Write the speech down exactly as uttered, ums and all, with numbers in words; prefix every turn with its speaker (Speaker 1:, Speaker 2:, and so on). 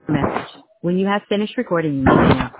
Speaker 1: message. When you have finished recording, you may hang up.